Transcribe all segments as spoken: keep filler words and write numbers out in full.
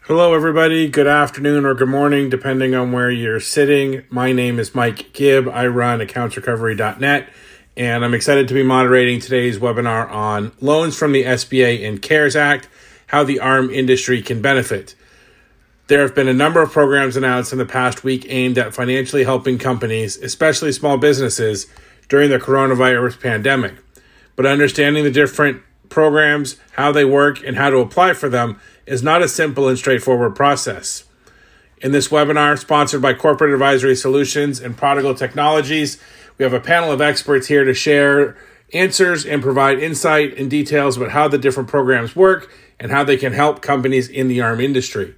Hello, everybody. Good afternoon or good morning, depending on where you're sitting. My name is Mike Gibb. I run accounts recovery dot net, and I'm excited to be moderating today's webinar on loans from the S B A and CARES Act, how the A R M industry can benefit. There have been a number of programs announced in the past week aimed at financially helping companies, especially small businesses, during the coronavirus pandemic. But understanding the different programs, how they work, and how to apply for them is not a simple and straightforward process. In this webinar, sponsored by Corporate Advisory Solutions and Prodigal Technologies, we have a panel of experts here to share answers and provide insight and details about how the different programs work and how they can help companies in the A R M industry.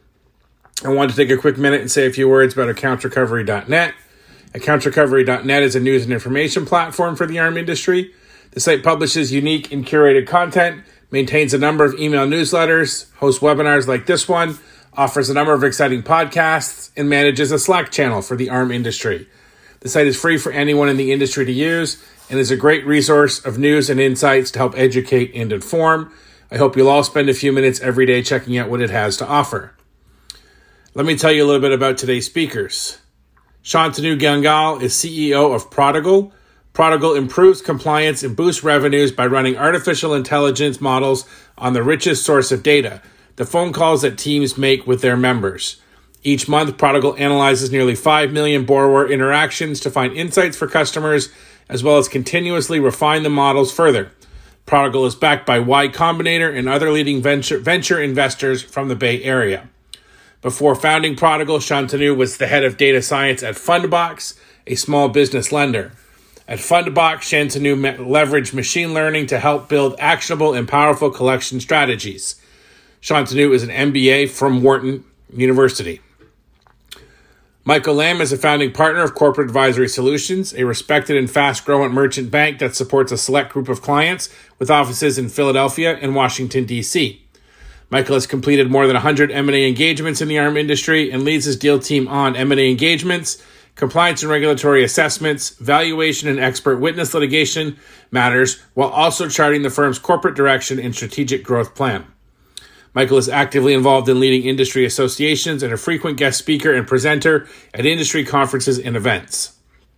I want to take a quick minute and say a few words about accounts recovery dot net. accounts recovery dot net is a news and information platform for the A R M industry. The site publishes unique and curated content, maintains a number of email newsletters, hosts webinars like this one, offers a number of exciting podcasts, and manages a Slack channel for the A R M industry. The site is free for anyone in the industry to use and is a great resource of news and insights to help educate and inform. I hope you'll all spend a few minutes every day checking out what it has to offer. Let me tell you a little bit about today's speakers. Shantanu Gangal is C E O of Prodigal. Prodigal improves compliance and boosts revenues by running artificial intelligence models on the richest source of data, the phone calls that teams make with their members. Each month, Prodigal analyzes nearly five million borrower interactions to find insights for customers, as well as continuously refine the models further. Prodigal is backed by Y Combinator and other leading venture, venture investors from the Bay Area. Before founding Prodigal, Shantanu was the head of data science at Fundbox, a small business lender. At Fundbox, Shantanu leveraged machine learning to help build actionable and powerful collection strategies. Shantanu is an M B A from Wharton University. Michael Lamb is a founding partner of Corporate Advisory Solutions, a respected and fast-growing merchant bank that supports a select group of clients with offices in Philadelphia and Washington, D C Michael has completed more than one hundred M and A engagements in the A R M industry and leads his deal team on M and A engagements, compliance and regulatory assessments, valuation and expert witness litigation matters, while also charting the firm's corporate direction and strategic growth plan. Michael is actively involved in leading industry associations and a frequent guest speaker and presenter at industry conferences and events.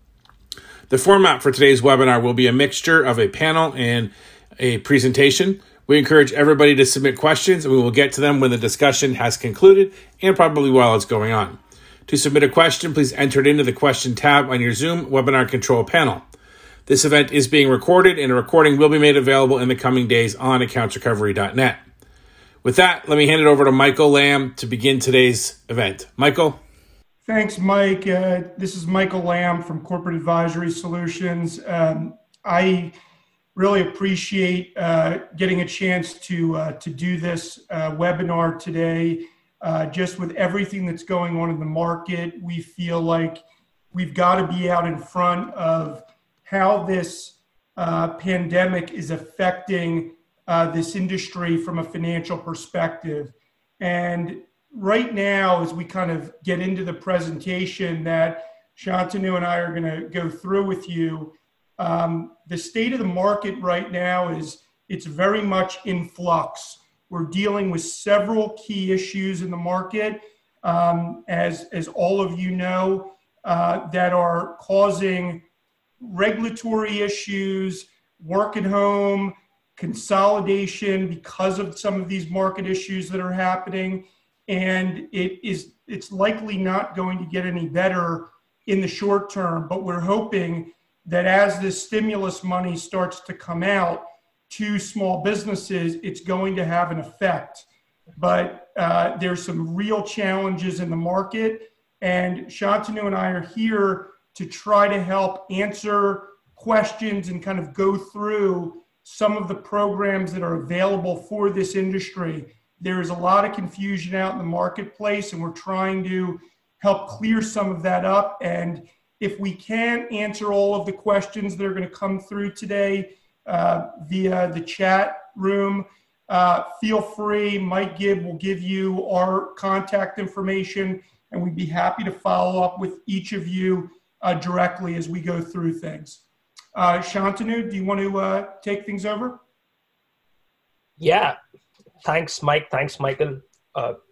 The format for today's webinar will be a mixture of a panel and a presentation. We encourage everybody to submit questions, and we will get to them when the discussion has concluded and probably while it's going on. To submit a question, please enter it into the question tab on your Zoom webinar control panel. This event is being recorded, and a recording will be made available in the coming days on accounts recovery dot net. With that, let me hand it over to Michael Lamb to begin today's event. Michael? Thanks, Mike. Uh, this is Michael Lamb from Corporate Advisory Solutions. Um, I really appreciate uh, getting a chance to, uh, to do this uh, webinar today. Uh, just with everything that's going on in the market, we feel like we've got to be out in front of how this uh, pandemic is affecting uh, this industry from a financial perspective. And right now, as we kind of get into the presentation that Shantanu and I are going to go through with you, um, the state of the market right now is it's very much in flux. We're dealing with several key issues in the market, um, as, as all of you know, uh, that are causing regulatory issues, work at home, consolidation because of some of these market issues that are happening. And it is, it's likely not going to get any better in the short term, but we're hoping that as this stimulus money starts to come out to small businesses, it's going to have an effect. But uh, there's some real challenges in the market, and Shantanu and I are here to try to help answer questions and kind of go through some of the programs that are available for this industry. There is a lot of confusion out in the marketplace, and we're trying to help clear some of that up. And if we can answer all of the questions that are going to come through today, Uh, via the chat room, uh, feel free. Mike Gibb will give you our contact information, and we'd be happy to follow up with each of you uh, directly as we go through things. Uh, Shantanu, do you want to uh, take things over? Yeah, thanks, Mike. Thanks, Michael. Uh,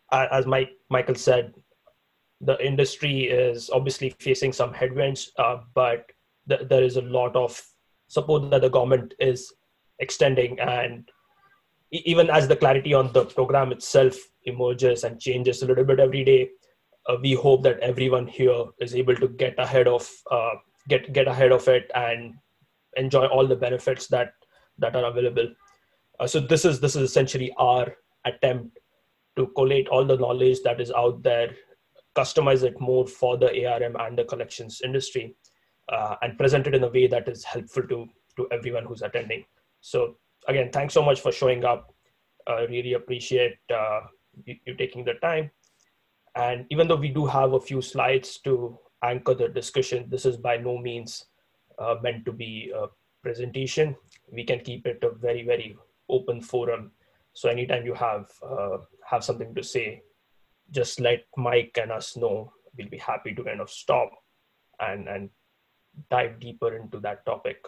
as Mike Michael said, the industry is obviously facing some headwinds, uh, but th- there is a lot of support that the government is extending, and e- even as the clarity on the program itself emerges and changes a little bit every day, uh, we hope that everyone here is able to get ahead of uh, get get ahead of it and enjoy all the benefits that that are available. Uh, so this is this is essentially our attempt to collate all the knowledge that is out there, customize it more for the A R M and the collections industry, uh, and present it in a way that is helpful to to everyone who's attending. So again, thanks so much for showing up. I uh, really appreciate uh, you, you taking the time. And even though we do have a few slides to anchor the discussion, this is by no means uh, meant to be a presentation. We can keep it a very, very open forum. So anytime you have uh, have something to say, just let Mike and us know. We'll be happy to kind of stop and, and dive deeper into that topic.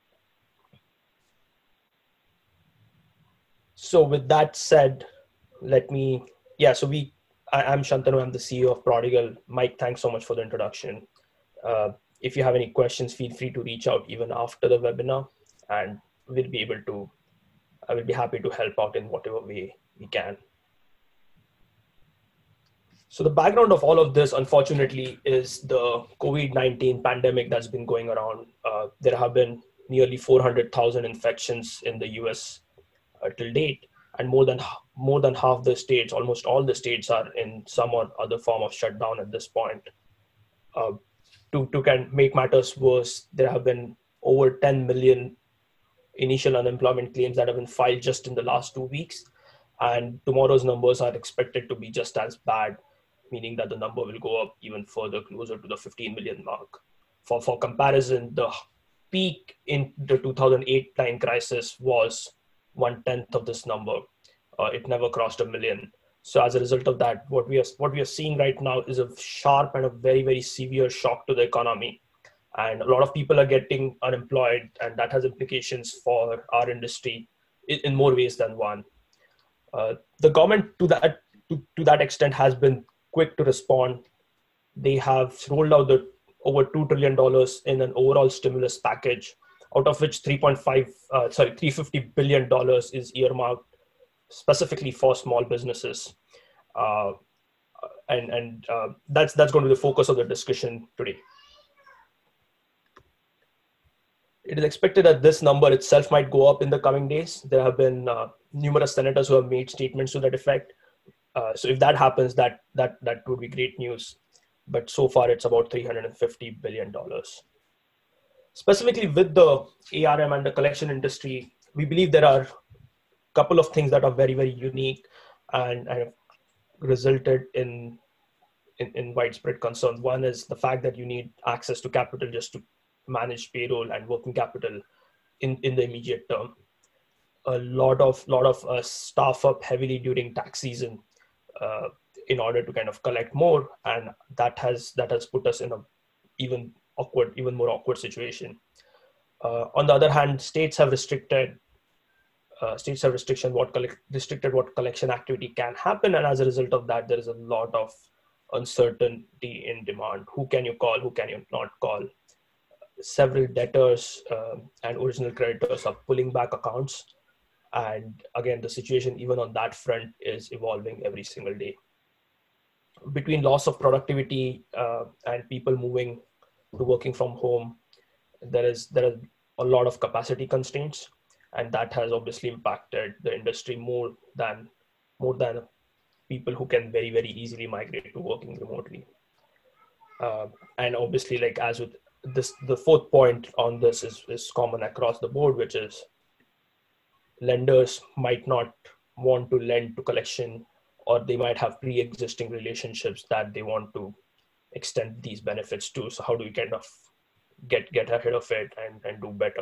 So with that said, let me, yeah, so we, I, I'm Shantanu, I'm the C E O of Prodigal. Mike, thanks so much for the introduction. Uh, if you have any questions, feel free to reach out even after the webinar, and we'll be able to, I will be happy to help out in whatever way we can. So the background of all of this, unfortunately, is the COVID nineteen pandemic that's been going around. Uh, there have been nearly four hundred thousand infections in the U S uh, till date, and more than more than half the states, almost all the states, are in some or other form of shutdown at this point. Uh, to to can make matters worse, there have been over ten million initial unemployment claims that have been filed just in the last two weeks, and tomorrow's numbers are expected to be just as bad, meaning that the number will go up even further, closer to the fifteen million mark. For, for comparison, the peak in the two thousand eight nine crisis was one-tenth of this number. Uh, it never crossed a million. So as a result of that, what we are what we are seeing right now is a sharp and a very, very severe shock to the economy. And a lot of people are getting unemployed, and that has implications for our industry in, in more ways than one. Uh, the government, to that to, to that extent, has been quick to respond. They have rolled out the over two trillion dollars in an overall stimulus package, out of which three point five, uh, sorry, three hundred fifty billion dollars is earmarked specifically for small businesses. Uh, and and uh, that's, that's going to be the focus of the discussion today. It is expected that this number itself might go up in the coming days. There have been uh, numerous senators who have made statements to that effect. Uh, so if that happens, that that that would be great news. But so far, it's about three hundred fifty billion dollars. Specifically with the A R M and the collection industry, we believe there are a couple of things that are very, very unique and, and have resulted in, in, in widespread concern. One is the fact that you need access to capital just to manage payroll and working capital in, in the immediate term. A lot of, lot of us staff up heavily during tax season uh, in order to kind of collect more, and that has that has put us in a even awkward, even more awkward situation. Uh, on the other hand, states have restricted uh, states have restriction what collect, restricted what collection activity can happen, and as a result of that, there is a lot of uncertainty in demand. Who can you call? Who can you not call? Several debtors uh, and original creditors are pulling back accounts, and again, the situation even on that front is evolving every single day. Between loss of productivity uh, and people moving to working from home, there is there is a lot of capacity constraints, and that has obviously impacted the industry more than more than people who can very, very easily migrate to working remotely. Uh, and obviously, like as with this, the fourth point on this is, is common across the board, which is lenders might not want to lend to collection, or they might have pre-existing relationships that they want to extend these benefits to. So how do we kind of get, get ahead of it and, and do better?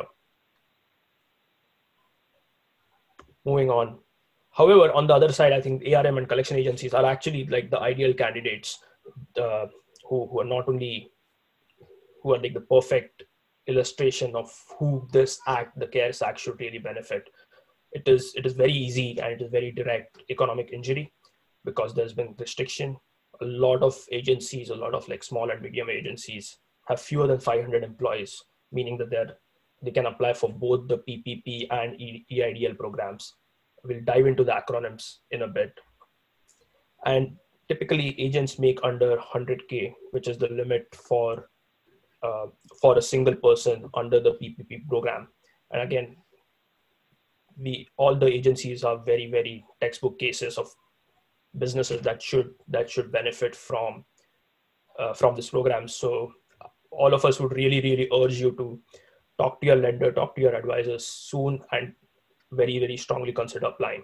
Moving on. However, on the other side, I think A R M and collection agencies are actually like the ideal candidates uh, who, who are not only, who are like the perfect illustration of who this act, the CARES Act, should really benefit. It is, it is very easy and it is very direct economic injury. because there's been restriction. A lot of agencies, a lot of like small and medium agencies have fewer than five hundred employees, meaning that they're, they can apply for both the P P P and E I D L programs. We'll dive into the acronyms in a bit. And typically agents make under one hundred K, which is the limit for, uh, for a single person under the P P P program. And again, we, all the agencies are very, very textbook cases of businesses that should, that should benefit from, uh, from this program. So all of us would really, really urge you to talk to your lender, talk to your advisors soon, and very, very strongly consider applying.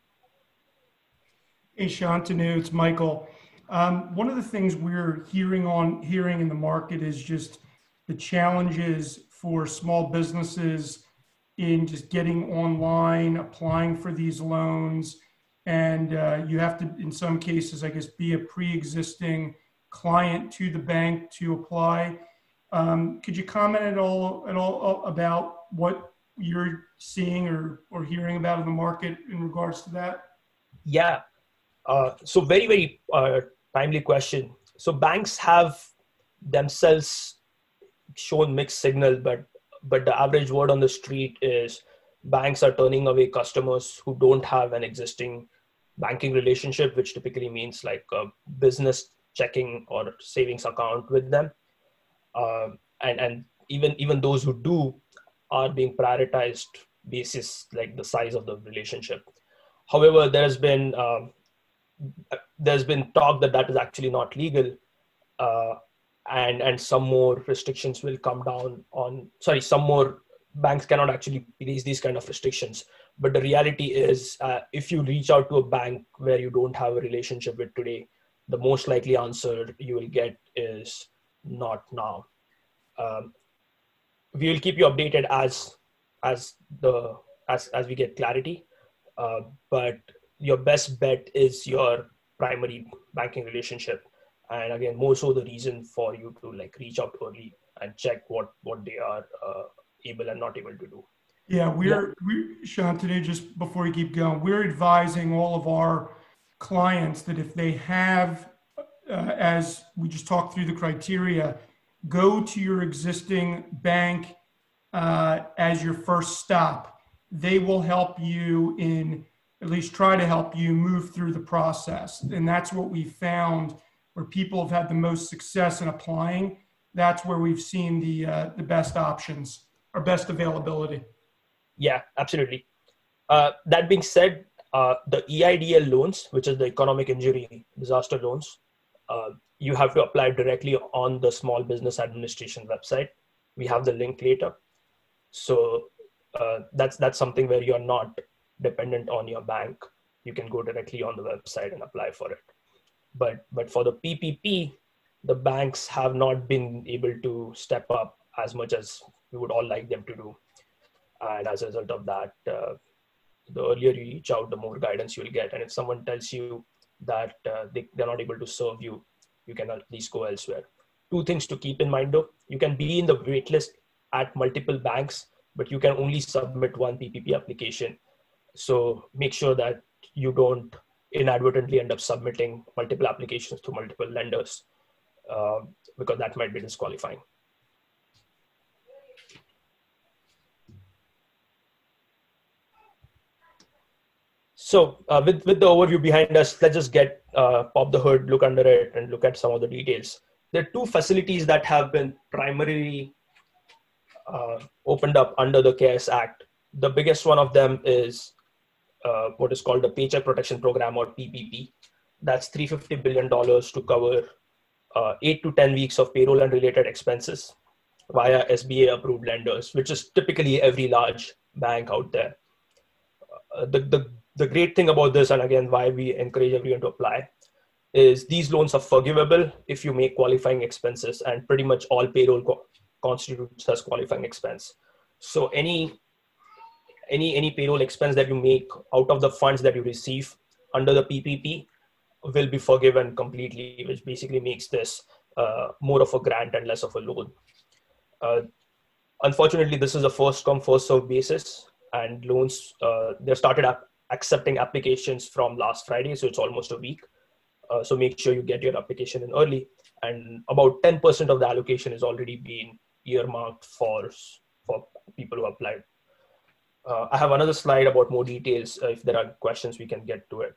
Hey, Shantanu, it's Michael. Um, one of the things we're hearing on hearing in the market is just the challenges for small businesses in just getting online, applying for these loans. And uh, you have to, in some cases, I guess, be a pre-existing client to the bank to apply. Um, could you comment at all, at all about what you're seeing or, or hearing about in the market in regards to that? Yeah. Uh, so very, very uh, timely question. So banks have themselves shown mixed signal, but but the average word on the street is banks are turning away customers who don't have an existing banking relationship, which typically means like a business checking or savings account with them. Uh, and and even even those who do are being prioritized basis like the size of the relationship. However, there has been um, there's been talk that that is actually not legal, uh, and and some more restrictions will come down on. Sorry, some more banks cannot actually release these kind of restrictions. But the reality is, uh, if you reach out to a bank where you don't have a relationship with today, the most likely answer you will get is not now. Um, we will keep you updated as as the as as we get clarity, uh, but your best bet is your primary banking relationship. And again, more so the reason for you to like reach out early and check what what they are uh, able and not able to do. Yeah, we're yeah. we Shantanu, just before you keep going, we're advising all of our clients that if they have, uh, as we just talked through the criteria, go to your existing bank uh, as your first stop. They will help you in, at least try to help you move through the process. And that's what we found where people have had the most success in applying. That's where we've seen the uh, the best options or best availability. Yeah, absolutely. Uh, that being said, uh, the E I D L loans, which is the economic injury disaster loans, uh, you have to apply directly on the Small Business Administration website. We have the link later. So uh, that's that's something where you're not dependent on your bank. You can go directly on the website and apply for it. But but for the P P P, the banks have not been able to step up as much as we would all like them to do. And as a result of that, uh, the earlier you reach out, the more guidance you'll get. And if someone tells you that uh, they, they're not able to serve you, you can at least go elsewhere. Two things to keep in mind though. You can be in the waitlist at multiple banks, but you can only submit one P P P application. So make sure that you don't inadvertently end up submitting multiple applications to multiple lenders, uh, because that might be disqualifying. So uh, with, with the overview behind us, let's just get, uh, pop the hood, look under it, and look at some of the details. There are two facilities that have been primarily uh, opened up under the CARES Act. The biggest one of them is uh, what is called the Paycheck Protection Program, or P P P. That's three hundred fifty billion dollars to cover uh, eight to ten weeks of payroll and related expenses via S B A approved lenders, which is typically every large bank out there. Uh, the, the The great thing about this, and again, why we encourage everyone to apply, is these loans are forgivable if you make qualifying expenses, and pretty much all payroll co- constitutes as qualifying expense. So any, any, any payroll expense that you make out of the funds that you receive under the P P P will be forgiven completely, which basically makes this uh, more of a grant and less of a loan. Uh, unfortunately, this is a first come, first served basis, and loans, uh, they started up accepting applications from last Friday, so it's almost a week. Uh, so make sure you get your application in early, and about ten percent of the allocation is already been earmarked for, for people who applied. Uh, I have another slide about more details. Uh, if there are questions, we can get to it.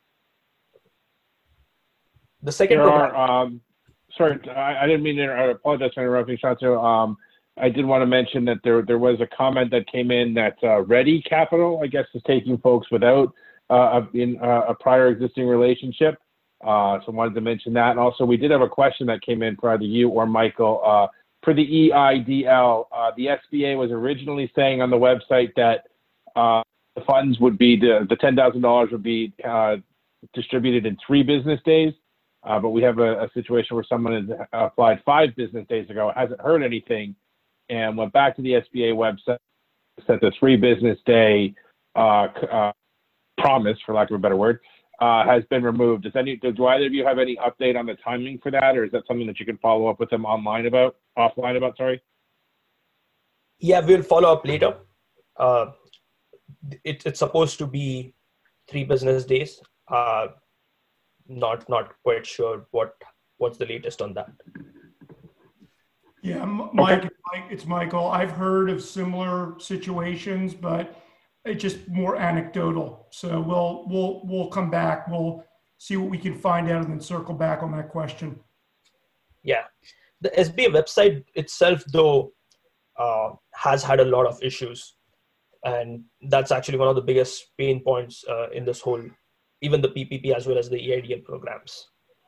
The second there program. Are, um, sorry, I, I didn't mean to I apologize for interrupting, Shantanu. Um, I did want to mention that there there was a comment that came in that uh, Ready Capital, I guess, is taking folks without uh, a, in uh, a prior existing relationship. Uh, so I wanted to mention that. And also, we did have a question that came in prior to you or Michael. Uh, for the E I D L, uh, the S B A was originally saying on the website that uh, the funds would be, the, the ten thousand dollars would be uh, distributed in three business days. Uh, but we have a, a situation where someone has applied five business days ago, hasn't heard anything, and went back to the S B A website, said the three business day uh, uh, promise, for lack of a better word, uh, has been removed. Does any, do either of you have any update on the timing for that, or is that something that you can follow up with them online about, offline about, sorry? Yeah, we'll follow up later. Uh, it, it's supposed to be three business days. Uh, not not quite sure what what's the latest on that. Yeah, Mike, Okay. Mike, it's Michael. I've heard of similar situations, but it's just more anecdotal. So we'll we'll we'll come back. We'll see what we can find out and then circle back on that question. Yeah, the S B A website itself, though, uh, has had a lot of issues, and that's actually one of the biggest pain points uh, in this whole, even the P P P as well as the E I D L programs.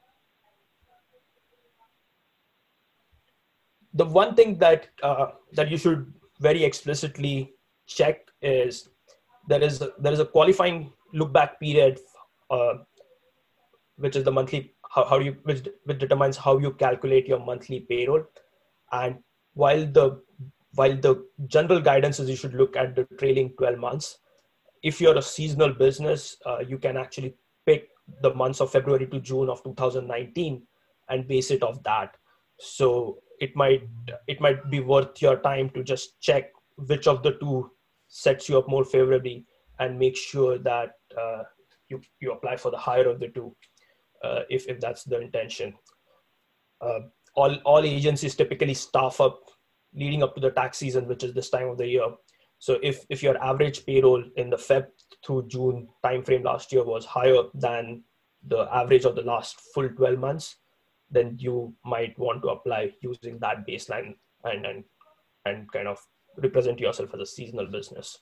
The one thing that uh, that you should very explicitly check is there is a, there is a qualifying look back period, uh, which is the monthly how, how you which, which determines how you calculate your monthly payroll. And while the while the general guidance is you should look at the trailing twelve months, if you're a seasonal business, uh, you can actually pick the months of February to June of two thousand nineteen and base it off that. So it might it might be worth your time to just check which of the two sets you up more favorably and make sure that uh, you, you apply for the higher of the two, uh, if, if that's the intention. Uh, all, all agencies typically staff up leading up to the tax season, which is this time of the year. So if, if your average payroll in the Feb through June timeframe last year was higher than the average of the last full twelve months, then you might want to apply using that baseline and, and, and kind of represent yourself as a seasonal business.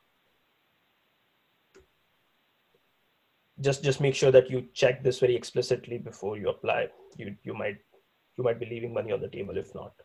Just, just make sure that you check this very explicitly before you apply. You, you, might, you might be leaving money on the table if not.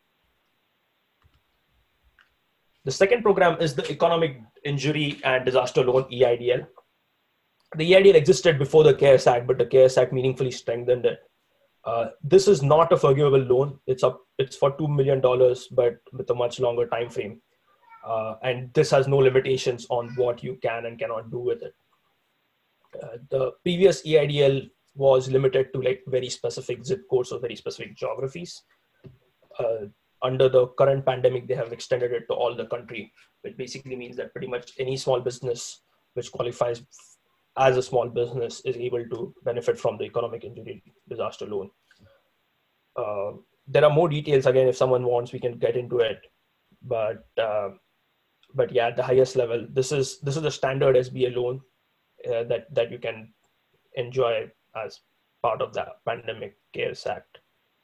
The second program is the Economic Injury and Disaster Loan, E I D L. The E I D L existed before the CARES Act, but the CARES Act meaningfully strengthened it. Uh, this is not a forgivable loan. It's up. It's for two million dollars, but with a much longer time frame. Uh, and this has no limitations on what you can and cannot do with it. Uh, the previous E I D L was limited to like very specific zip codes or very specific geographies. Uh, under the current pandemic, they have extended it to all the country, which basically means that pretty much any small business which qualifies as a small business is able to benefit from the Economic Injury Disaster Loan. Uh, there are more details, again, if someone wants, we can get into it. But uh, but yeah, at the highest level, this is this is the standard S B A loan uh, that, that you can enjoy as part of the Pandemic CARES Act.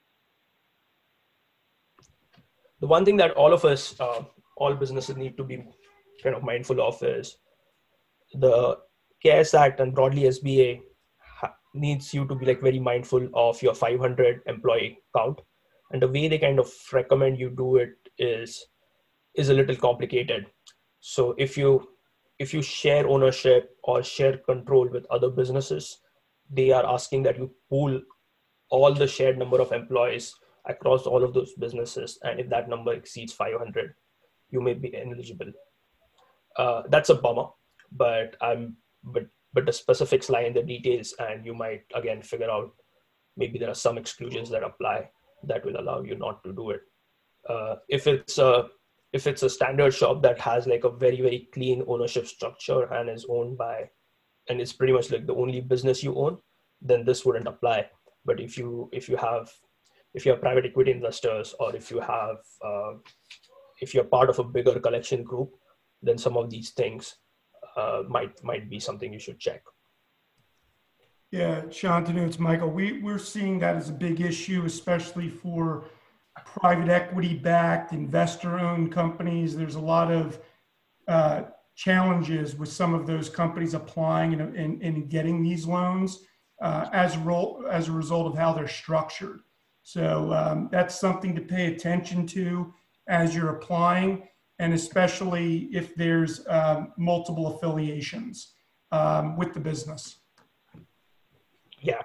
The one thing that all of us, uh, all businesses need to be kind of mindful of is the CARES Act and broadly S B A ha- needs you to be like very mindful of your five hundred employee count. And the way they kind of recommend you do it is, is a little complicated. So if you, if you share ownership or share control with other businesses, they are asking that you pool all the shared number of employees across all of those businesses. And if that number exceeds five hundred, you may be ineligible. Uh, that's a bummer, but I'm, but, but the specifics lie in the details, and you might again figure out maybe there are some exclusions that apply that will allow you not to do it. Uh, if it's a, if it's a standard shop that has like a very, very clean ownership structure and is owned by, and it's pretty much like the only business you own, then this wouldn't apply. But if you if you have if you have private equity investors, or if you have uh, if you're part of a bigger collection group, then some of these things uh, might might be something you should check. Yeah, Shantanu, it's Michael. We, we're seeing that as a big issue, especially for private equity-backed, investor-owned companies. There's a lot of uh, challenges with some of those companies applying and, and, and getting these loans uh, as, a role, as a result of how they're structured. So um, that's something to pay attention to as you're applying, and especially if there's um, multiple affiliations um, with the business. Yeah.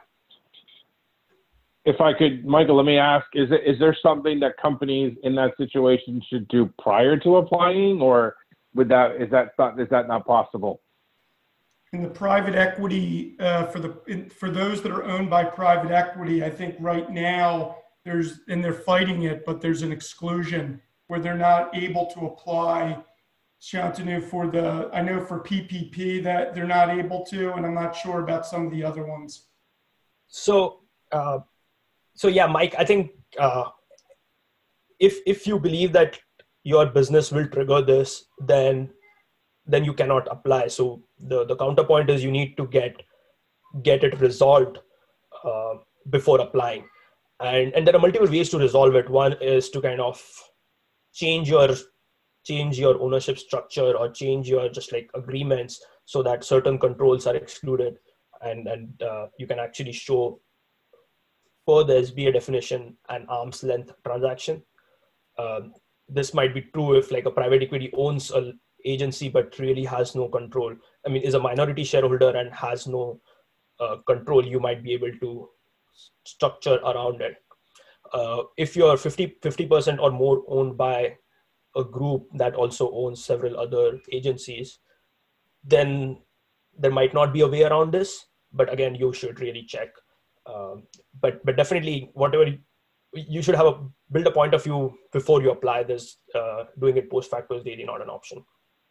If I could, Michael, let me ask, is it, is there something that companies in that situation should do prior to applying, or would that, is that not, is that not possible? In the private equity, uh, for the, in, for those that are owned by private equity, I think right now there's, and they're fighting it, but there's an exclusion where they're not able to apply, Shantanu, for the, I know for P P P that they're not able to, and I'm not sure about some of the other ones. So, uh, so yeah, Mike, I think uh, if if you believe that your business will trigger this, then then you cannot apply. So the, the counterpoint is you need to get get it resolved uh, before applying, and and there are multiple ways to resolve it. One is to kind of change your change your ownership structure, or change your just like agreements so that certain controls are excluded. And, and uh, you can actually show per the S B A definition an arm's length transaction. Um, this might be true if like a private equity owns an agency but really has no control. I mean, is a minority shareholder and has no uh, control, you might be able to structure around it. Uh, if you're fifty percent or more owned by a group that also owns several other agencies, then there might not be a way around this. But again, you should really check. Um, but but definitely, whatever you, you should have a build a point of view before you apply this. Uh, doing it post facto is really not an option.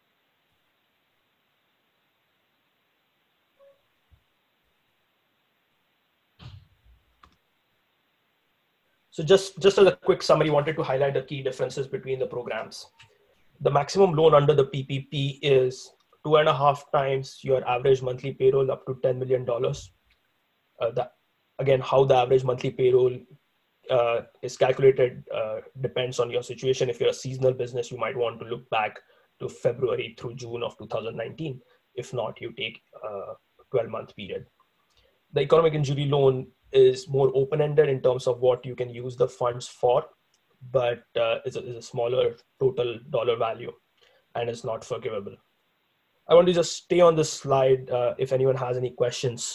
So just just as a quick summary, wanted to highlight the key differences between the programs. The maximum loan under the P P P is two and a half times your average monthly payroll, up to ten million dollars. Uh, that, again, how the average monthly payroll uh, is calculated uh, depends on your situation. If you're a seasonal business, you might want to look back to February through June of two thousand nineteen. If not, you take a twelve month period. The economic injury loan is more open-ended in terms of what you can use the funds for, but uh, is, a, is a smaller total dollar value and is not forgivable. I want to just stay on this slide uh, if anyone has any questions.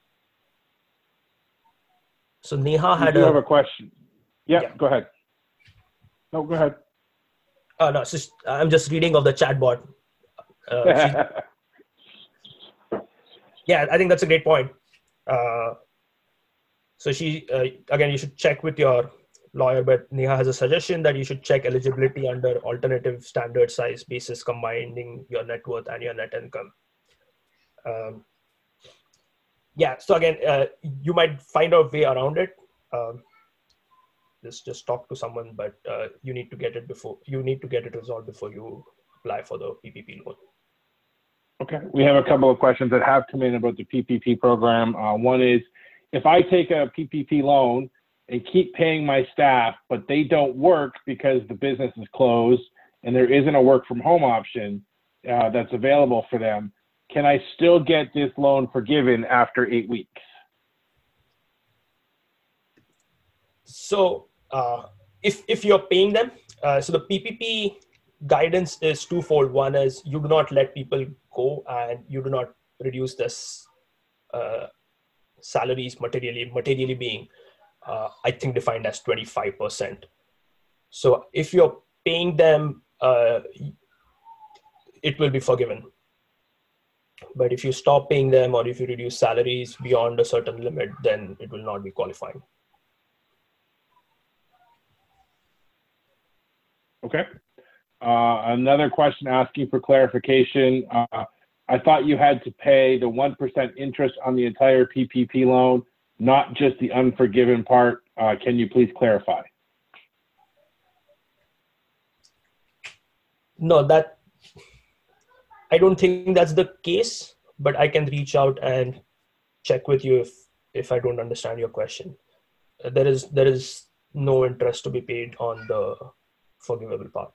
So Neha had you a, have a question. Yeah, yeah, go ahead. No, go ahead. Uh, no, it's just, I'm just reading of the chatbot. Uh, yeah, I think that's a great point. Uh, so she, uh, again, you should check with your lawyer, but Neha has a suggestion that you should check eligibility under alternative standard size basis, combining your net worth and your net income. Um, yeah, so again, uh, you might find a way around it. Um, just, just talk to someone, but uh, you need to get it before, you need to get it resolved before you apply for the P P P loan. Okay, we have a couple of questions that have come in about the P P P program. Uh, one is, if I take a P P P loan and keep paying my staff, but they don't work because the business is closed and there isn't a work from home option uh, that's available for them, can I still get this loan forgiven after eight weeks? So uh, if, if you're paying them, uh, so the P P P guidance is twofold. One is you do not let people go and you do not reduce this uh, salaries materially, materially being, uh, I think, defined as twenty-five percent. So if you're paying them, uh, it will be forgiven. But if you stop paying them or if you reduce salaries beyond a certain limit, then it will not be qualifying. Okay. Uh, another question asking for clarification. Uh, I thought you had to pay the one percent interest on the entire P P P loan, not just the unforgiven part. Uh, can you please clarify? No, that I don't think that's the case, but I can reach out and check with you if, if I don't understand your question. Uh, There is there is no interest to be paid on the forgivable part.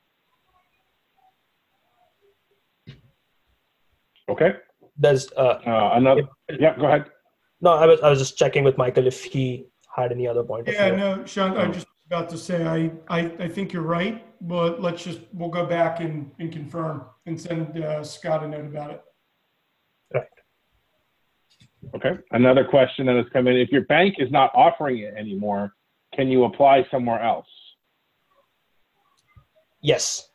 Okay. There's uh, Uh, another. if- Yeah, go ahead. no, I was I was just checking with Michael if he had any other point of Yeah, view. no, Sean, I was just about to say, I, I, I think you're right, but let's just, we'll go back and, and confirm and send uh, Scott a note about it. Right. Okay. Another question that has come in: if your bank is not offering it anymore, can you apply somewhere else? Yes.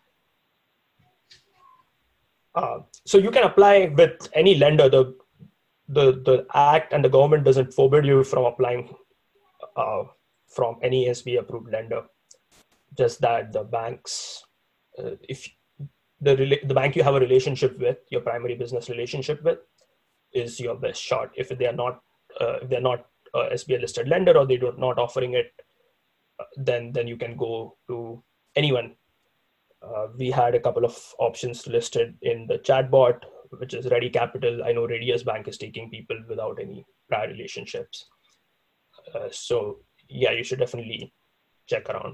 Uh, so you can apply with any lender. The the the act and the government doesn't forbid you from applying uh, from any S B A approved lender. Just that the banks, uh, if the rela- the bank you have a relationship with, your primary business relationship with, is your best shot. If they are not uh, if they're not a S B A listed lender or they don't not offering it, uh, then then you can go to anyone. Uh, we had a couple of options listed in the chatbot, which is Ready Capital. I know Radius Bank is taking people without any prior relationships. Uh, so yeah, you should definitely check around.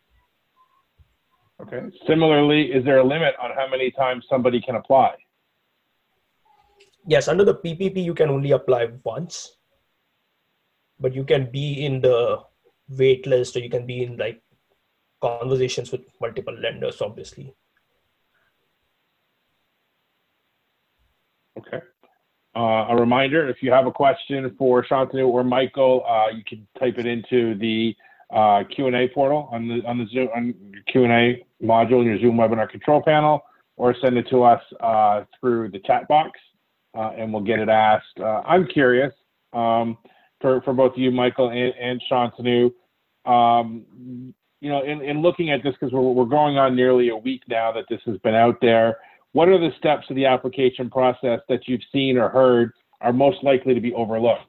Okay. Similarly, is there a limit on how many times somebody can apply? Yes, under the P P P, you can only apply once, but you can be in the wait list, or you can be in like conversations with multiple lenders, obviously. Okay. Uh, a reminder: if you have a question for Shantanu or Michael, uh, you can type it into the uh, Q and A portal on the on the Zoom on your Q and A module in your Zoom webinar control panel, or send it to us uh, through the chat box, uh, and we'll get it asked. Uh, I'm curious um, for for both you, Michael and, and Shantanu. Um, you know, in, in looking at this, because we're we're going on nearly a week now that this has been out there. What are the steps of the application process that you've seen or heard are most likely to be overlooked?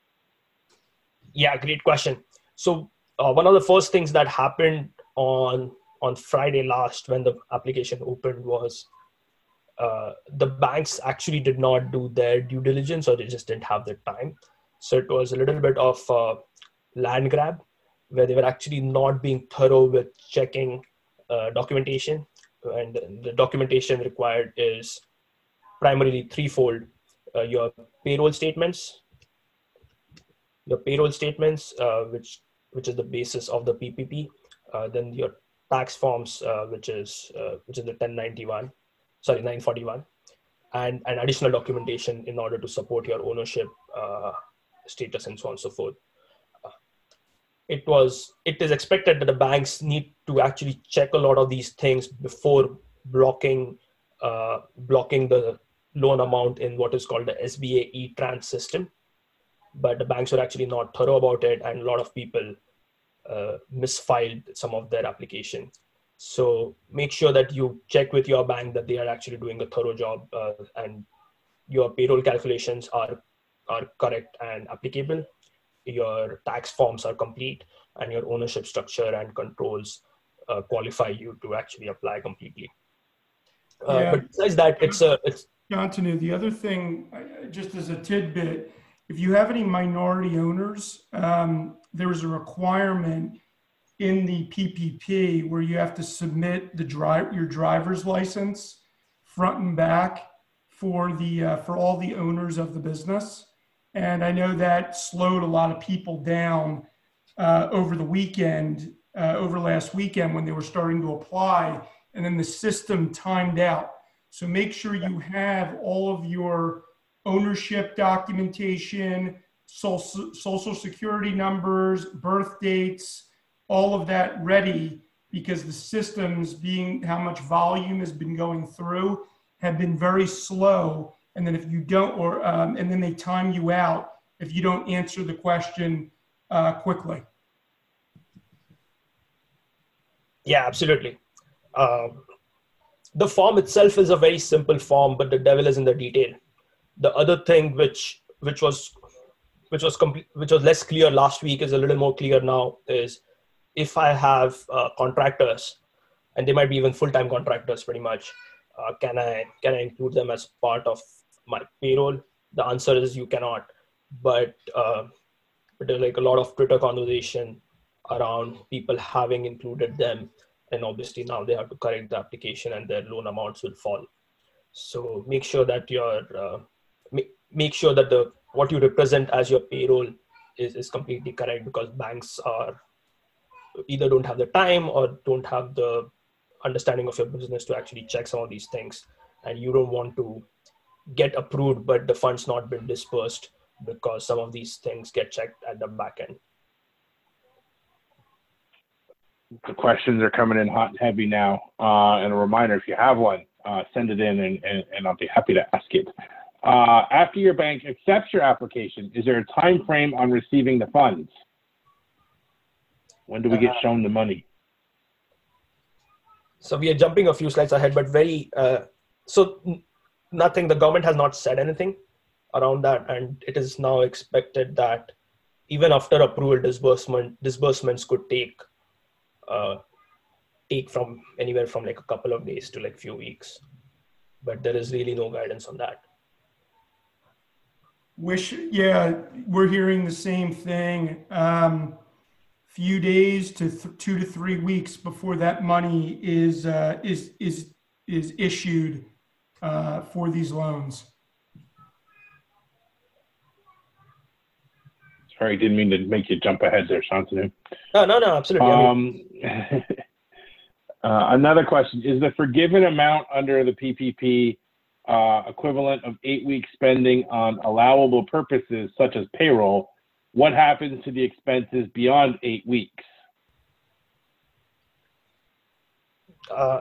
Yeah, great question. So uh, one of the first things that happened on on Friday last when the application opened was uh, the banks actually did not do their due diligence, or they just didn't have the time. So it was a little bit of a land grab, where they were actually not being thorough with checking uh, documentation. And the documentation required is primarily threefold: uh, your payroll statements, your payroll statements, uh, which which is the basis of the P P P, uh, then your tax forms, uh, which is uh, which is the ten ninety-one, sorry nine forty-one, and and additional documentation in order to support your ownership uh, status and so on and so forth. It was it is expected that the banks need to actually check a lot of these things before blocking uh, blocking the loan amount in what is called the S B A E-Trans system. But the banks were actually not thorough about it, and a lot of people uh, misfiled some of their application. So make sure that you check with your bank that they are actually doing a thorough job, uh, and your payroll calculations are are correct and applicable. Your tax forms are complete, and your ownership structure and controls uh, qualify you to actually apply completely. Uh, Yeah. But besides that, it's a it's Shantanu, the other thing, uh, just as a tidbit, if you have any minority owners, um, there is a requirement in the P P P where you have to submit the drive your driver's license front and back for the uh, for all the owners of the business. And I know that slowed a lot of people down uh, over the weekend, uh, over last weekend when they were starting to apply, and then the system timed out. So make sure you have all of your ownership documentation, social, social security numbers, birth dates, all of that ready, because the systems, being how much volume has been going through, have been very slow. And then if you don't, or um, and then they time you out if you don't answer the question uh, quickly. Yeah, absolutely. Um, the form itself is a very simple form, but the devil is in the detail. The other thing which which was which was complete, which was less clear last week is a little more clear now is if I have uh, contractors, and they might be even full-time contractors pretty much, uh, can I can I include them as part of my payroll? The answer is you cannot. But, uh, but there's like a lot of Twitter conversation around people having included them. And obviously now they have to correct the application and their loan amounts will fall. So make sure that your uh, make, make sure that the what you represent as your payroll is, is completely correct, because banks are either don't have the time or don't have the understanding of your business to actually check some of these things. And you don't want to get approved, but the fund's not been dispersed because some of these things get checked at the back end. The questions are coming in hot and heavy now. Uh, and a reminder, if you have one, uh, send it in and, and, and I'll be happy to ask it. Uh, after your bank accepts your application, is there a time frame on receiving the funds? When do we get shown the money? So we are jumping a few slides ahead, but very, uh, so nothing, the government has not said anything around that. And it is now expected that even after approval, disbursement, disbursements could take, uh, take from anywhere from like a couple of days to like few weeks. But there is really no guidance on that. Wish, yeah, we're hearing the same thing. Um, few days to th- two to three weeks before that money is uh, is is is issued uh, for these loans. Sorry, didn't mean to make you jump ahead there, Shantanu. No, no, no, absolutely. Um, uh, another question: is the forgiven amount under the P P P uh, equivalent of eight weeks spending on allowable purposes such as payroll? What happens to the expenses beyond eight weeks? Uh,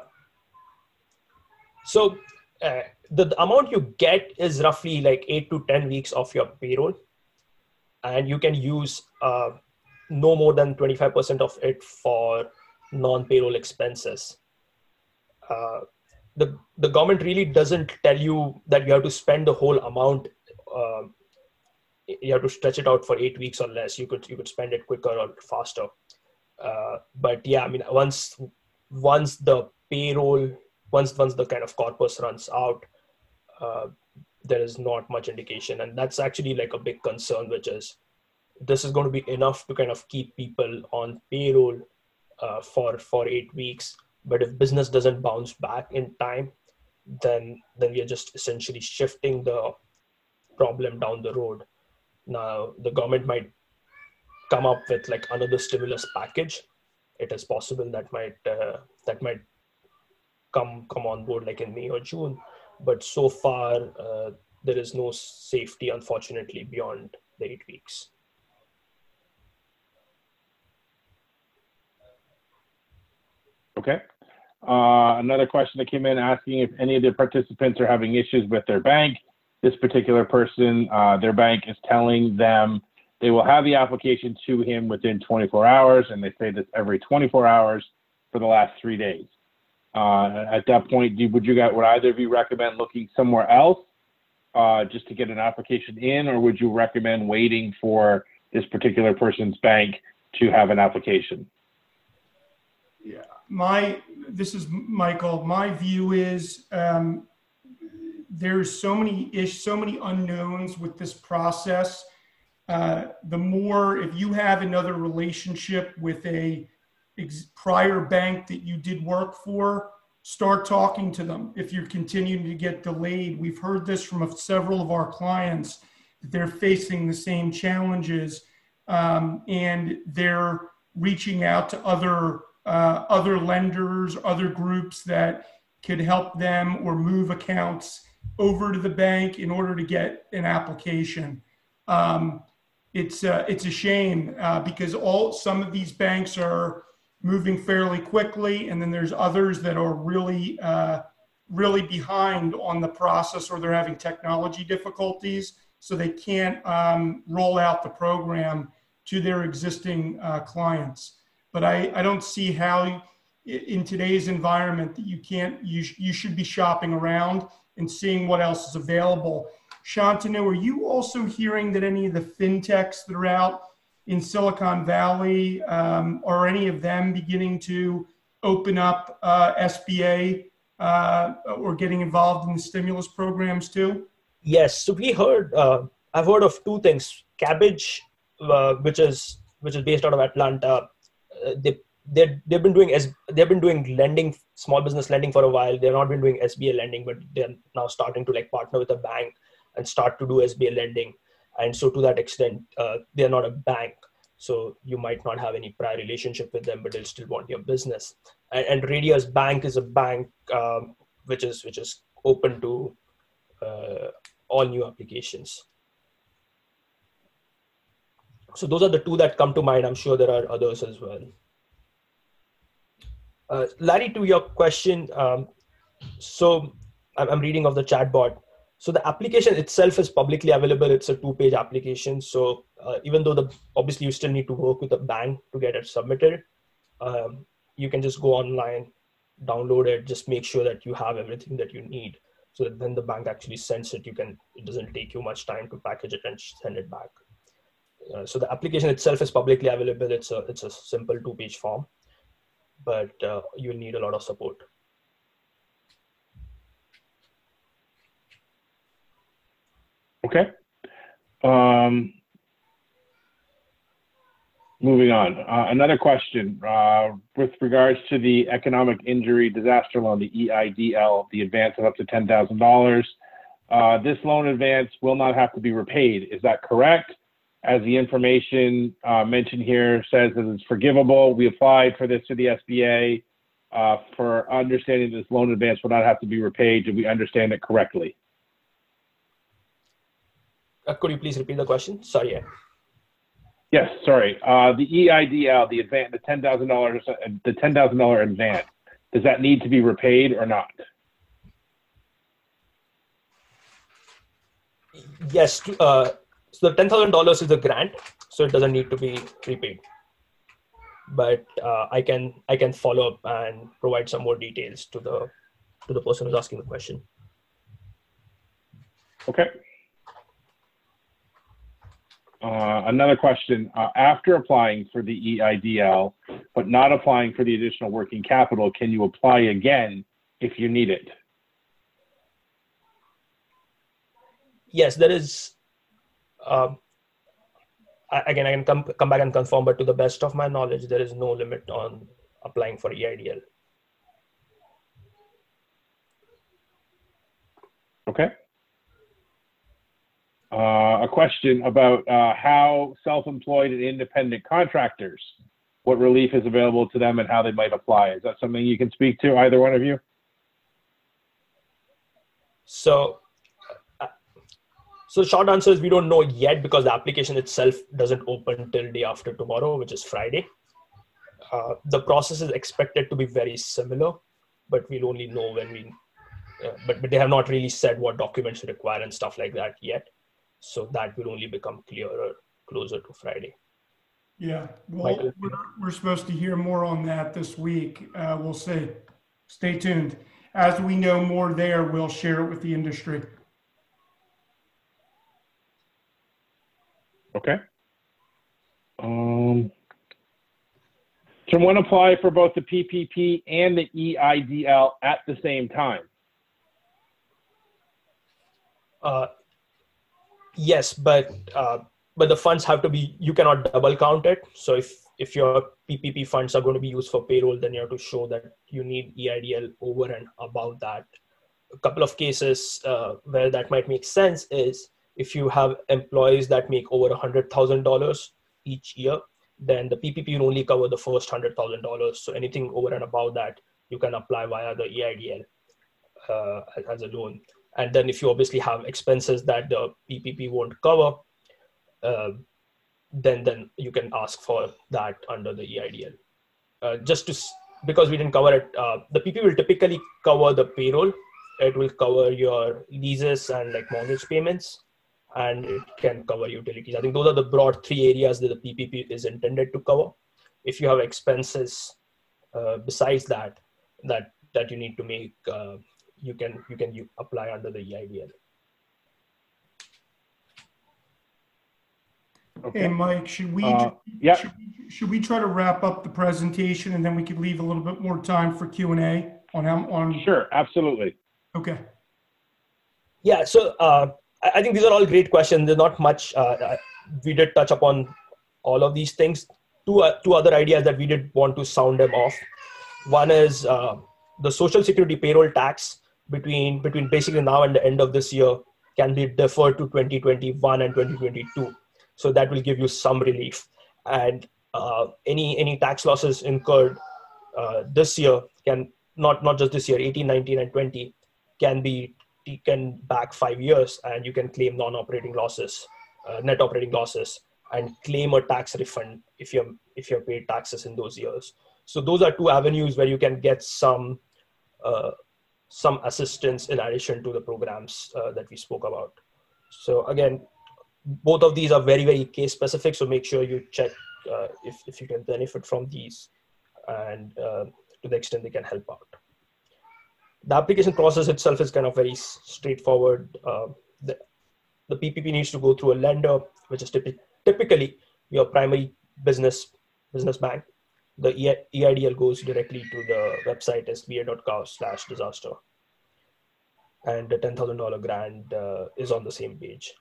so uh, the, the amount you get is roughly like eight to ten weeks of your payroll. And you can use uh, no more than twenty-five percent of it for non-payroll expenses. Uh, the, the government really doesn't tell you that you have to spend the whole amount. Uh, you have to stretch it out for eight weeks or less. You could you could spend it quicker or faster. Uh, but yeah, I mean, once once the payroll, once once the kind of corpus runs out, uh, there is not much indication. And that's actually like a big concern, which is this is going to be enough to kind of keep people on payroll uh, for, for eight weeks. But if business doesn't bounce back in time, then, then we are just essentially shifting the problem down the road. Now, the government might come up with like another stimulus package. It is possible that might, uh, that might come, come on board like in May or June. But so far, uh, there is no safety, unfortunately, beyond the eight weeks. Okay. Uh, another question that came in asking if any of the participants are having issues with their bank. This particular person, uh, their bank is telling them they will have the application to him within twenty-four hours, and they say this every twenty-four hours for the last three days. Uh, at that point, do, would you guys, would either of you recommend looking somewhere else uh, just to get an application in, or would you recommend waiting for this particular person's bank to have an application? Yeah, my, this is Michael. My view is um, there's so many ish, so many unknowns with this process. Uh, the more, if you have another relationship with a ex- prior bank that you did work for, start talking to them. If you're continuing to get delayed, we've heard this from a, several of our clients that they're facing the same challenges, um, and they're reaching out to other uh, other lenders, other groups that could help them or move accounts over to the bank in order to get an application. Um, it's uh, it's a shame uh, because all some of these banks are moving fairly quickly, and then there's others that are really uh, really behind on the process, or they're having technology difficulties, so they can't um, roll out the program to their existing uh, clients. But I, I don't see how in today's environment that you can't, you, sh- you should be shopping around and seeing what else is available. Shantanu, are you also hearing that any of the fintechs that are out in Silicon Valley, um, are any of them beginning to open up uh, S B A uh, or getting involved in the stimulus programs too? Yes, so we heard, uh, I've heard of two things. Kabbage, uh, which is which is based out of Atlanta, uh, they they they've been doing as they've been doing lending, small business lending for a while. They've not been doing S B A lending, but they're now starting to like partner with a bank and start to do S B A lending. And so to that extent, uh, they're not a bank. So you might not have any prior relationship with them, but they'll still want your business. And, and Radius Bank is a bank um, which is which is open to uh, all new applications. So those are the two that come to mind. I'm sure there are others as well. Uh, Larry, to your question, um, so I'm, I'm reading of the chatbot. So the application itself is publicly available. It's a two-page application. So uh, even though the obviously you still need to work with a bank to get it submitted, um, you can just go online, download it, just make sure that you have everything that you need. So that when the bank actually sends it, you can it doesn't take you much time to package it and send it back. Uh, so the application itself is publicly available. It's a it's a simple two-page form, but uh, you'll need a lot of support. Okay. Um, moving on. Uh, another question uh, with regards to the economic injury disaster loan, the E I D L, the advance of up to ten thousand dollars. Uh, this loan advance will not have to be repaid. Is that correct? As the information uh, mentioned here says that it's forgivable. We applied for this to the S B A uh, for understanding this loan advance will not have to be repaid. Did we understand it correctly? Uh, could you please repeat the question? Sorry. Yes, sorry. Uh, the E I D L, the advance, the ten thousand dollars, the ten thousand dollar advance, does that need to be repaid or not? Yes. Uh, so the ten thousand dollars is a grant, so it doesn't need to be repaid. But uh, I can I can follow up and provide some more details to the to the person who's asking the question. Okay. Uh, another question, uh, after applying for the E I D L, but not applying for the additional working capital, can you apply again if you need it? Yes, there is, um, I, again, I can come, come back and confirm, but to the best of my knowledge, there is no limit on applying for E I D L. Okay. Uh, a question about uh, how self-employed and independent contractors, what relief is available to them and how they might apply. Is that something you can speak to, either one of you? So, uh, so short answer is we don't know yet because the application itself doesn't open till day after tomorrow, which is Friday. Uh, the process is expected to be very similar, but we'll only know when we, uh, but, but they have not really said what documents require and stuff like that yet. So that will only become clearer closer to Friday. Yeah, well, Michael? we're, we're supposed to hear more on that this week. Uh, we'll see. Stay tuned. As we know more there, we'll share it with the industry. Okay. Um, can one apply for both the P P P and the E I D L at the same time? Uh, yes, but uh, but the funds have to be, you cannot double count it. So if, if your P P P funds are going to be used for payroll, then you have to show that you need E I D L over and above that. A couple of cases uh, where that might make sense is if you have employees that make over one hundred thousand dollars each year, then the P P P will only cover the first one hundred thousand dollars. So anything over and above that, you can apply via the E I D L uh, as a loan. And then if you obviously have expenses that the P P P won't cover, uh, then, then you can ask for that under the E I D L. Uh, just to, because we didn't cover it, uh, the P P P will typically cover the payroll. It will cover your leases and like mortgage payments, and it can cover utilities. I think those are the broad three areas that the P P P is intended to cover. If you have expenses uh, besides that, that that you need to make, uh, you can you can you apply under the E I D L. Okay. Hey, Mike, should we, uh, yeah. should, should we try to wrap up the presentation and then we could leave a little bit more time for Q and A on on? Sure, absolutely. Okay. Yeah, so uh, I think these are all great questions. There's not much, uh, we did touch upon all of these things. Two, uh, two other ideas that we did want to sound them off. One is uh, the Social Security payroll tax between, between basically now and the end of this year can be deferred to twenty twenty-one and twenty twenty-two. So that will give you some relief. And uh, any any tax losses incurred uh, this year can, not, not just this year, eighteen, nineteen, and twenty, can be taken back five years and you can claim non-operating losses, uh, net operating losses, and claim a tax refund if you're, if you're paid taxes in those years. So those are two avenues where you can get some, uh, some assistance in addition to the programs uh, that we spoke about. So again, both of these are very, very case specific. So make sure you check uh, if, if you can benefit from these and uh, to the extent they can help out. The application process itself is kind of very straightforward. Uh, the, the P P P needs to go through a lender, which is typ typically your primary business business bank. The E I D L goes directly to the website s b a dot gov slash disaster. And the ten thousand dollar grant uh, is on the same page.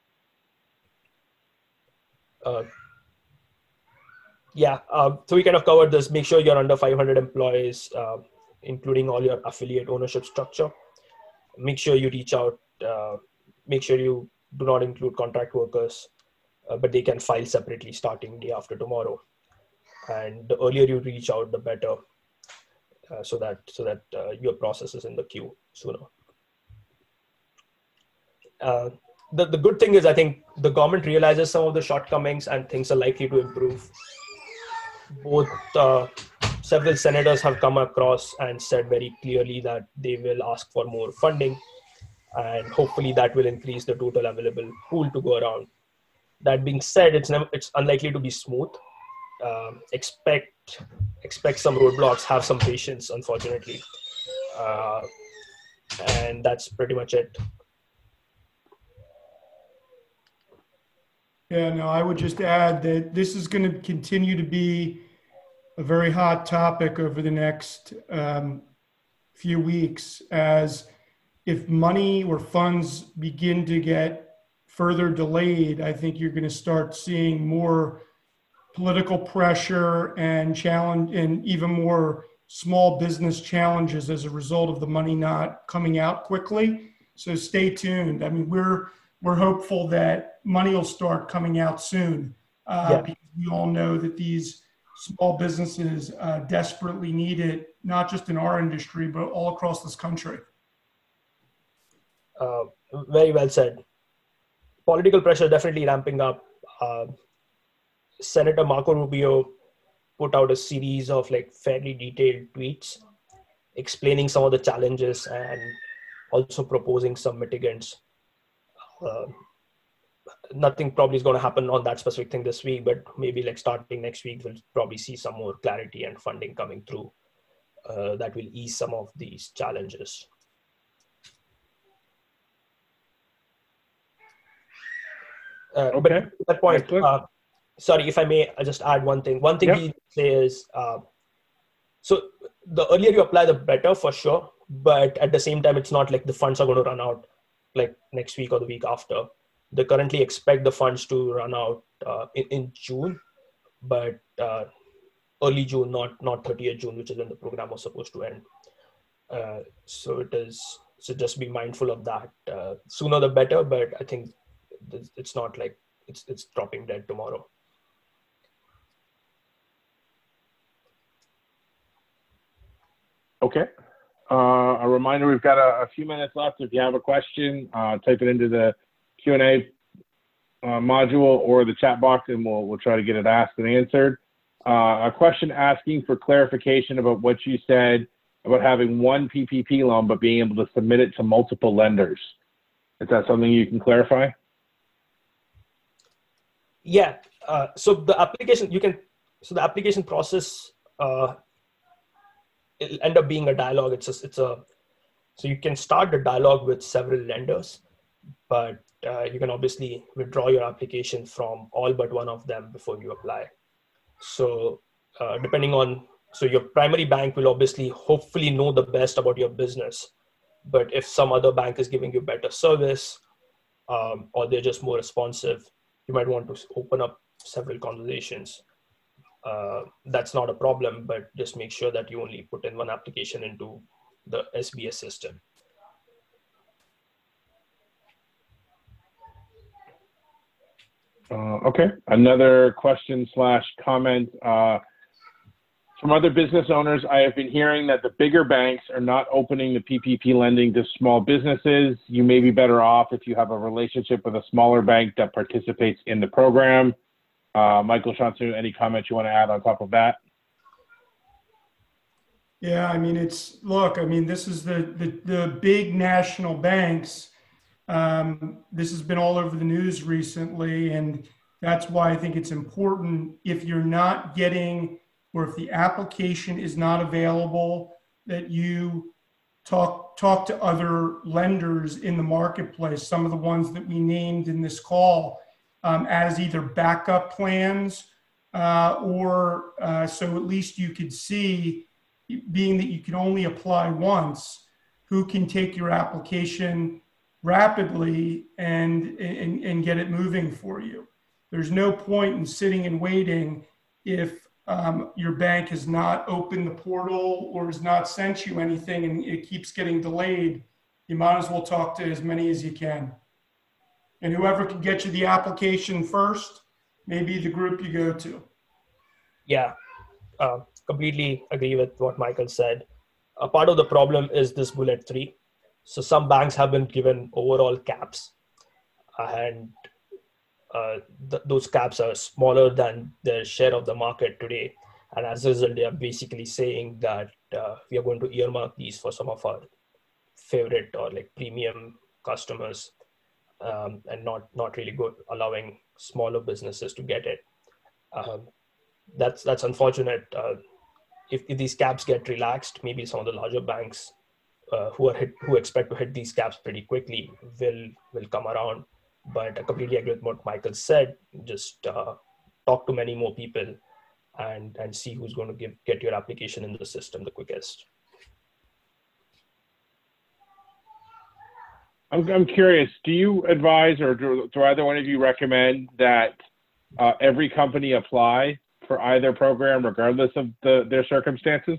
Uh, yeah, uh, so we kind of covered this. Make sure you're under five hundred employees, uh, including all your affiliate ownership structure. Make sure you reach out. Uh, make sure you do not include contract workers, uh, but they can file separately starting day after tomorrow. And the earlier you reach out, the better, uh, so that so that uh, your process is in the queue sooner. Uh, the, the good thing is, I think the government realizes some of the shortcomings and things are likely to improve. Both uh, several senators have come across and said very clearly that they will ask for more funding, and hopefully that will increase the total available pool to go around. That being said, it's never, it's unlikely to be smooth. Um, expect expect some roadblocks, have some patience, unfortunately. Uh, and that's pretty much it. Yeah, no, I would just add that this is going to continue to be a very hot topic over the next um, few weeks, as if money or funds begin to get further delayed, I think you're going to start seeing more political pressure and challenge, and even more small business challenges as a result of the money not coming out quickly. So stay tuned. I mean, we're we're hopeful that money will start coming out soon, uh, yeah. because we all know that these small businesses uh, desperately need it, not just in our industry, but all across this country. Uh, very well said. Political pressure definitely ramping up. Uh, Senator Marco Rubio put out a series of like fairly detailed tweets explaining some of the challenges and also proposing some mitigants. Uh, nothing probably is going to happen on that specific thing this week, but maybe like starting next week, we'll probably see some more clarity and funding coming through uh, that will ease some of these challenges. Uh, okay. But at that point, uh, sorry, if I may, I just add one thing. One thing yep. he say is, uh, so the earlier you apply, the better for sure. But at the same time, it's not like the funds are going to run out like next week or the week after. They currently expect the funds to run out uh, in, in June, but uh, early June, not not thirtieth June, which is when the program was supposed to end. Uh, so it is. So just be mindful of that. Uh, sooner the better, but I think it's not like it's it's dropping dead tomorrow. Okay. Uh, a reminder, we've got a, a few minutes left. If you have a question, uh, type it into the Q and A uh, module or the chat box, and we'll, we'll try to get it asked and answered. Uh, a question asking for clarification about what you said about having one P P P loan, but being able to submit it to multiple lenders. Is that something you can clarify? Yeah. Uh, so the application, you can, so the application process, uh, it'll end up being a dialogue. It's a, it's a, so you can start the dialogue with several lenders, but uh, you can obviously withdraw your application from all but one of them before you apply. So uh, depending on, so your primary bank will obviously hopefully know the best about your business. But if some other bank is giving you better service, um, or they're just more responsive, you might want to open up several conversations. Uh, that's not a problem, but just make sure that you only put in one application into the S B S system. Uh, okay, another question slash comment. Uh, from other business owners, I have been hearing that the bigger banks are not opening the P P P lending to small businesses. You may be better off if you have a relationship with a smaller bank that participates in the program. Uh, Michael Shantanu, any comments you want to add on top of that? Yeah, I mean, it's, look, I mean, this is the, the, the big national banks. Um, this has been all over the news recently, and that's why I think it's important, if you're not getting, or if the application is not available, that you talk, talk to other lenders in the marketplace, some of the ones that we named in this call, um, as either backup plans, uh, or uh, so at least you could see, being that you can only apply once, who can take your application rapidly and, and, and get it moving for you. There's no point in sitting and waiting if um, your bank has not opened the portal or has not sent you anything and it keeps getting delayed. You might as well talk to as many as you can. And whoever can get you the application first may be the group you go to. Yeah. Uh, completely agree with what Michael said. A part of the problem is this bullet three. So some banks have been given overall caps, and uh, th- those caps are smaller than their share of the market today. And as a result, they are basically saying that uh, we are going to earmark these for some of our favorite or like premium customers, um, and not, not really good, allowing smaller businesses to get it. Um, that's, that's unfortunate. Uh, if, if these caps get relaxed, maybe some of the larger banks uh, who are hit, who expect to hit these caps pretty quickly will, will come around. But I completely agree with what Michael said. Just uh, talk to many more people and, and see who's going to give, get your application in the system the quickest. I'm, I'm curious, do you advise or do, do either one of you recommend that uh, every company apply for either program regardless of the, their circumstances?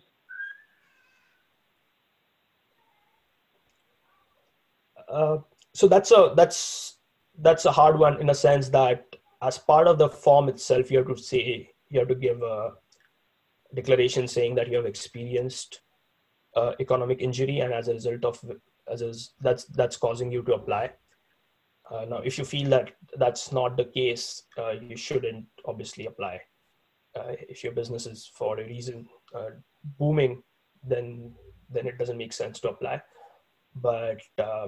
Uh, so that's a, that's, that's a hard one in a sense that as part of the form itself, you have to say, you have to give a declaration saying that you have experienced uh, economic injury, and as a result of, as is, that's, that's causing you to apply. Uh, now, if you feel that that's not the case, uh, you shouldn't obviously apply. Uh, if your business is for a reason uh, booming, then then it doesn't make sense to apply. But uh,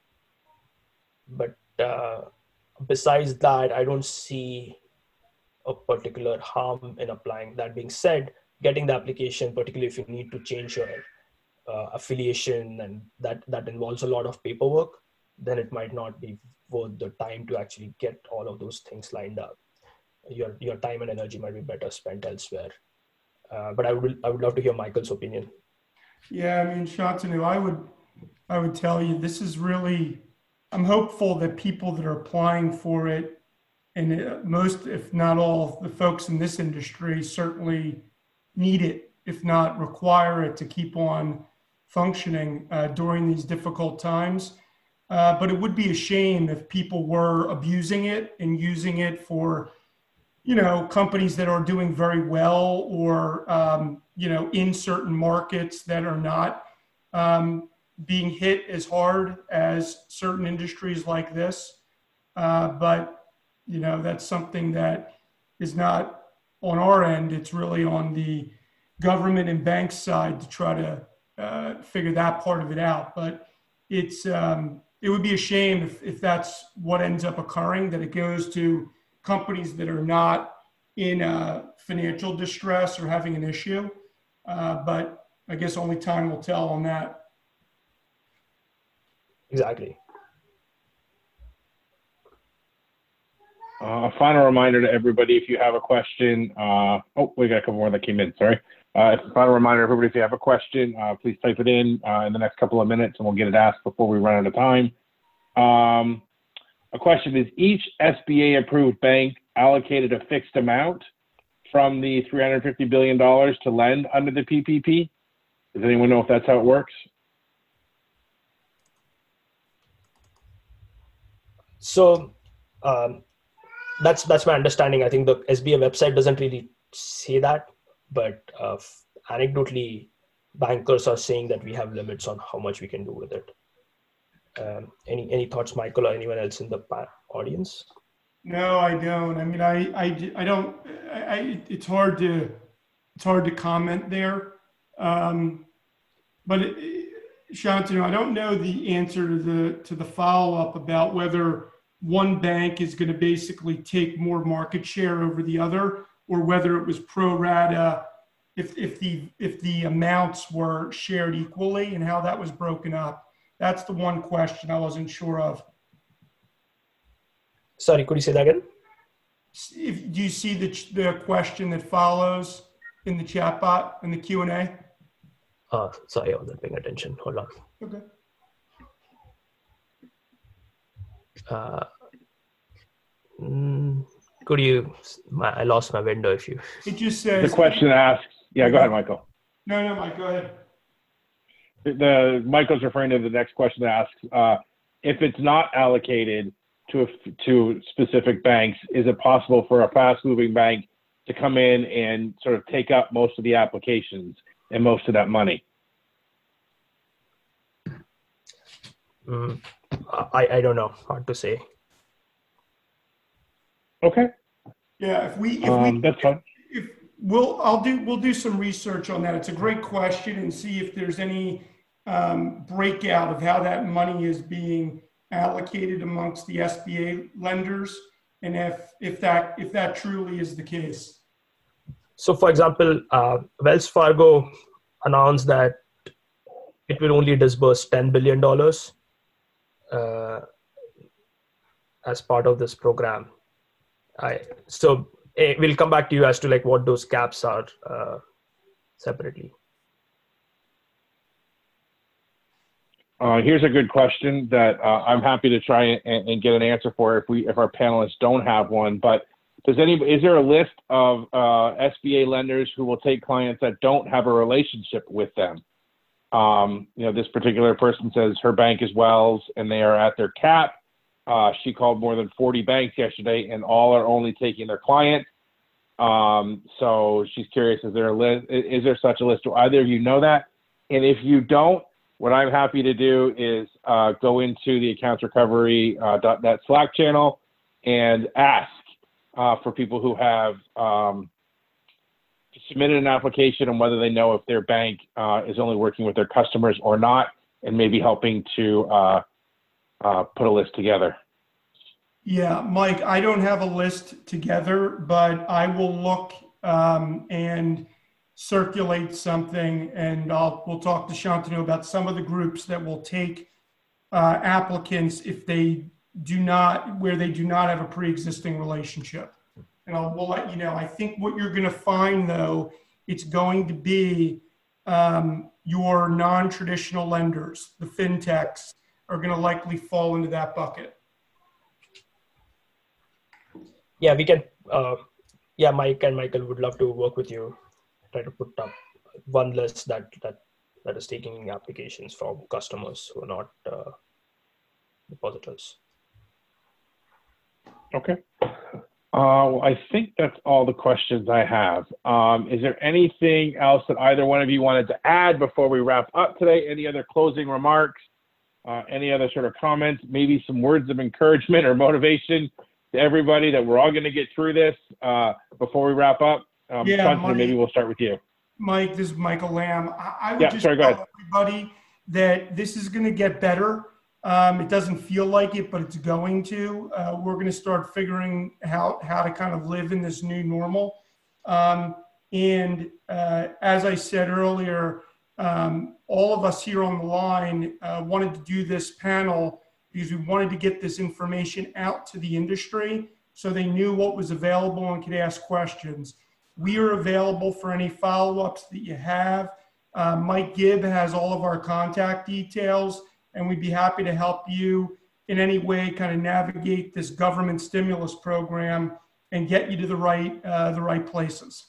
but uh, besides that, I don't see a particular harm in applying. That being said, getting the application, particularly if you need to change your uh, affiliation and that that involves a lot of paperwork, then it might not be worth the time to actually get all of those things lined up. Your your time and energy might be better spent elsewhere. Uh, but I would I would love to hear Michael's opinion. Yeah, I mean, Shantanu, I would I would tell you this is really. I'm hopeful that people that are applying for it, and most, if not all, the folks in this industry certainly need it, if not require it, to keep on functioning uh, during these difficult times. Uh, but it would be a shame if people were abusing it and using it for, you know, companies that are doing very well, or, um, you know, in certain markets that are not um, being hit as hard as certain industries like this. Uh, but, you know, that's something that is not on our end. It's really on the government and bank side to try to uh, figure that part of it out. But it's, um, it would be a shame if, if that's what ends up occurring, that it goes to companies that are not in uh, financial distress or having an issue. Uh, but I guess only time will tell on that. Exactly. Uh, a final reminder to everybody, if you have a question, uh, oh, we got a couple more that came in, sorry. Uh, a final reminder, everybody, if you have a question, uh, please type it in uh, in the next couple of minutes and we'll get it asked before we run out of time. Um, a question is, each S B A approved bank allocated a fixed amount from the three hundred fifty billion dollars to lend under the P P P? Does anyone know if that's how it works? So um, that's that's my understanding. I think the S B A website doesn't really say that, but uh, anecdotally, bankers are saying that we have limits on how much we can do with it. Um, any any thoughts, Michael, or anyone else in the audience? No, I don't. I mean, I I, I don't. I, I it's hard to it's hard to comment there. Um, but it, Shantanu, I don't know the answer to the to the follow up about whether one bank is going to basically take more market share over the other, or whether it was pro rata, if if the if the amounts were shared equally and how that was broken up. That's the one question I wasn't sure of. Sorry, could you say that again? If, do you see the the question that follows in the chat bot in the Q and A? Uh, sorry, I wasn't paying attention. Hold on. Okay. Uh, mm, could you? My, I lost my window. If you. It just says. The question asks. Yeah, go ahead, Michael. No, no, Mike, go ahead. The, the Michael's referring to the next question that asks, uh, if it's not allocated to a, to specific banks, is it possible for a fast-moving bank to come in and sort of take up most of the applications and most of that money? Mm, I I don't know. Hard to say. Okay. Yeah, if we if um, we that's fine. If we'll I'll do we'll do some research on that. It's a great question, and see if there's any um, breakout of how that money is being allocated amongst the S B A lenders, and if if that if that truly is the case. So, for example, uh, Wells Fargo announced that it will only disburse ten billion dollars uh, as part of this program. I, so eh, we'll come back to you as to like what those caps are uh, separately. Uh, here's a good question that uh, I'm happy to try and, and get an answer for if we if our panelists don't have one. But does any is there a list of uh, S B A lenders who will take clients that don't have a relationship with them? Um, you know, this particular person says her bank is Wells and they are at their cap. Uh, she called more than forty banks yesterday, and all are only taking their clients. Um, so she's curious: is there a list? Is there such a list? Do either of you know that? And if you don't, what I'm happy to do is uh, go into the accounts recovery dot net uh, Slack channel and ask uh, for people who have um, submitted an application and whether they know if their bank uh, is only working with their customers or not, and maybe helping to uh, uh, put a list together. Yeah, Mike, I don't have a list together, but I will look um, and circulate something, and I'll we'll talk to Shantanu about some of the groups that will take uh, applicants if they do not, where they do not have a pre-existing relationship. And I'll we'll let you know. I think what you're going to find, though, it's going to be um, your non-traditional lenders, the fintechs, are going to likely fall into that bucket. Yeah, we can. Uh, yeah, Mike and Michael would love to work with you. Try to put up one list that that that is taking applications from customers who are not uh, depositors. Okay. Uh, well, I think that's all the questions I have. Um, is there anything else that either one of you wanted to add before we wrap up today? Any other closing remarks? Uh, any other sort of comments? Maybe some words of encouragement or motivation to everybody that we're all going to get through this uh, before we wrap up? Um, Yeah, Mike, maybe we'll start with you. Mike, this is Michael Lamb. I, I would Yeah, just sorry, go tell ahead. everybody that this is going to get better. Um, it doesn't feel like it, but it's going to. Uh, we're going to start figuring how how to kind of live in this new normal. Um, and uh, as I said earlier, Um, all of us here on the line uh, wanted to do this panel because we wanted to get this information out to the industry so they knew what was available and could ask questions. We are available for any follow-ups that you have. Uh, Mike Gibb has all of our contact details, and we'd be happy to help you in any way kind of navigate this government stimulus program and get you to the right, uh, the right places.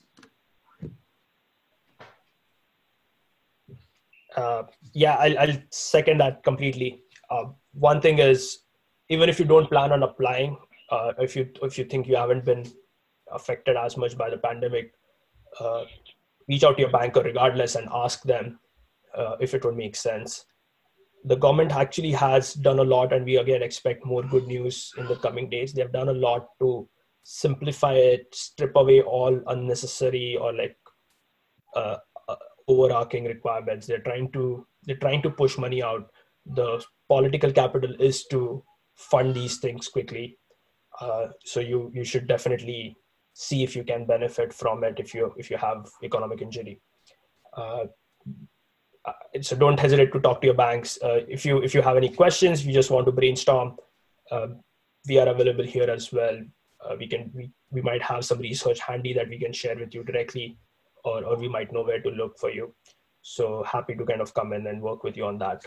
Uh, yeah, I'll, I'll second that completely. Uh, one thing is, even if you don't plan on applying, uh, if you if you think you haven't been affected as much by the pandemic, uh, reach out to your banker regardless and ask them uh, if it would make sense. The government actually has done a lot, and we again expect more good news in the coming days. They've done a lot to simplify it, strip away all unnecessary or like uh, uh, overarching requirements. They're trying to they're trying to push money out. The political capital is to fund these things quickly. Uh, so you you should definitely see if you can benefit from it if you if you have economic injury. Uh, so don't hesitate to talk to your banks. Uh, if you if you have any questions, if you just want to brainstorm, uh, we are available here as well. Uh, we can we, we might have some research handy that we can share with you directly, or or we might know where to look for you. So happy to kind of come in and work with you on that.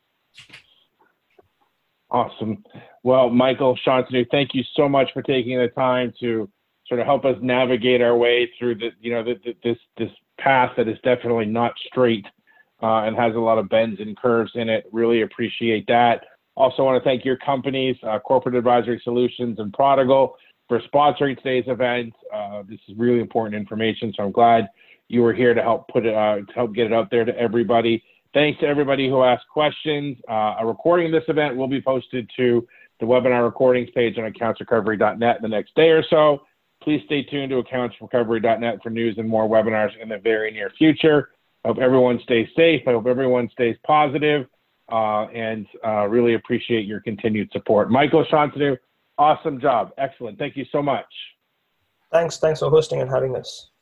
Awesome. Well, Michael Shantanu, thank you so much for taking the time to sort of help us navigate our way through the, you know, the, the, this this path that is definitely not straight uh, and has a lot of bends and curves in it. Really appreciate that. Also want to thank your companies, uh, Corporate Advisory Solutions and Prodigal, for sponsoring today's event. Uh, this is really important information, so I'm glad you were here to help put it, uh, to help get it out there to everybody. Thanks to everybody who asked questions. Uh, a recording of this event will be posted to the webinar recordings page on accounts recovery dot net in the next day or so. Please stay tuned to accounts recovery dot net for news and more webinars in the very near future. I hope everyone stays safe. I hope everyone stays positive, uh, and uh, really appreciate your continued support. Michael Shantanu, awesome job. Excellent. Thank you so much. Thanks. Thanks for hosting and having us.